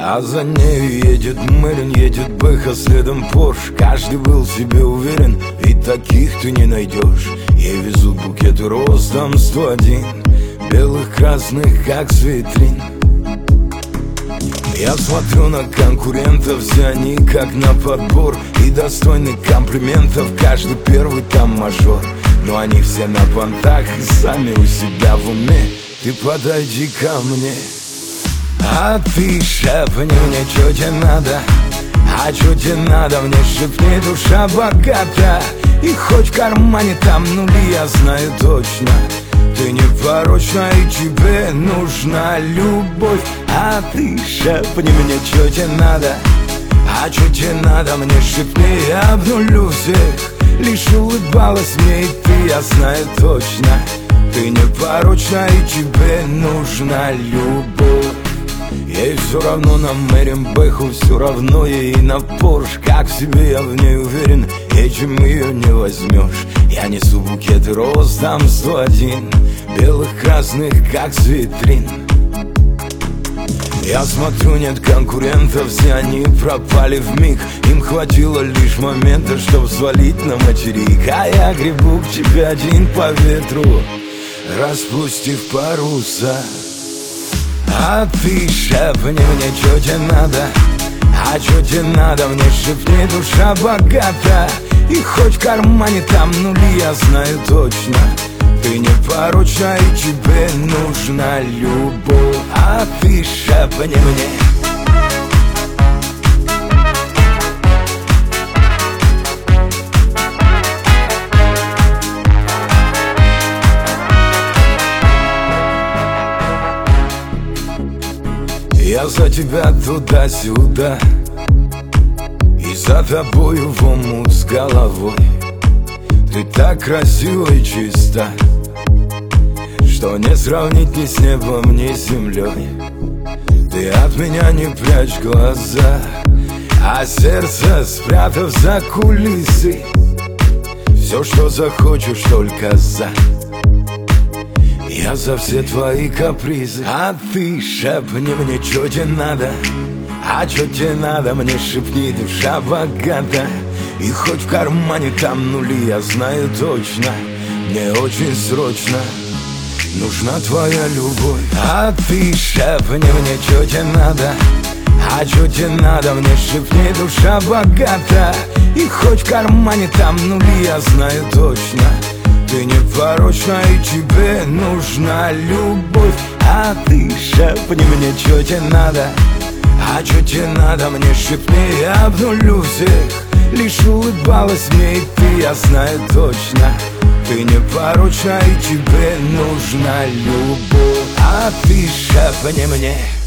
А за нею едет Мэрин, едет Бэха, следом Порш. Каждый был в себе уверен, ведь таких ты не найдешь. Ей везут букеты роз, там 101, белых, красных, как с витрин. Я смотрю на конкурентов, все они как на подбор, и достойны комплиментов, каждый первый там мажор. Но они все на понтах и сами у себя в уме. Ты подойди ко мне, а ты шепни мне, что тебе надо. А что тебе надо, мне шепни, душа богата. И хоть в кармане там нули, я знаю точно, ты непорочна и тебе нужна любовь. А ты шепни мне, что тебе надо. А что тебе надо, мне шепни, я обнулю всех. Лишь улыбалась мне и ты, я знаю точно, ты непорочна и тебе нужна любовь. Ей все равно на Мэрин Бэху, все равно ей на Порш. Как в себе я в ней уверен, этим ее не возьмешь. Я несу букеты роз, там 101, белых, красных, как с витрин. Я смотрю, нет конкурентов, все они пропали вмиг. Им хватило лишь момента, чтоб свалить на материк. А я гребу к тебе один по ветру, распустив паруса. А ты шепни мне, что тебе надо. А что тебе надо, мне шепни, душа богата. И хоть в кармане там нули, я знаю точно, ты непорочна и тебе нужна любовь. А ты шепни мне. Я за тебя туда-сюда, и за тобою в омут с головой. Ты так красива и чиста, что не сравнить ни с небом, ни с землей. Ты от меня не прячь глаза, а сердце спрятав за кулисы. Все, что захочешь, только за. Я за все твои капризы. А ты шепни мне, что тебе надо. А что тебе надо, мне шепни, душа богата. И хоть в кармане там нули, я знаю точно, мне очень срочно нужна твоя любовь. А ты шепни мне, что тебе надо. А что тебе надо, мне шепни, душа богата. И хоть в кармане там нули, я знаю точно, ты непорочна и тебе нужна любовь. А ты шепни мне, что тебе надо. А что тебе надо, мне шепни, я обнулю всех. Лишь улыбалась мне и ты, я знаю точно, ты непорочна и тебе нужна любовь. А ты шепни мне.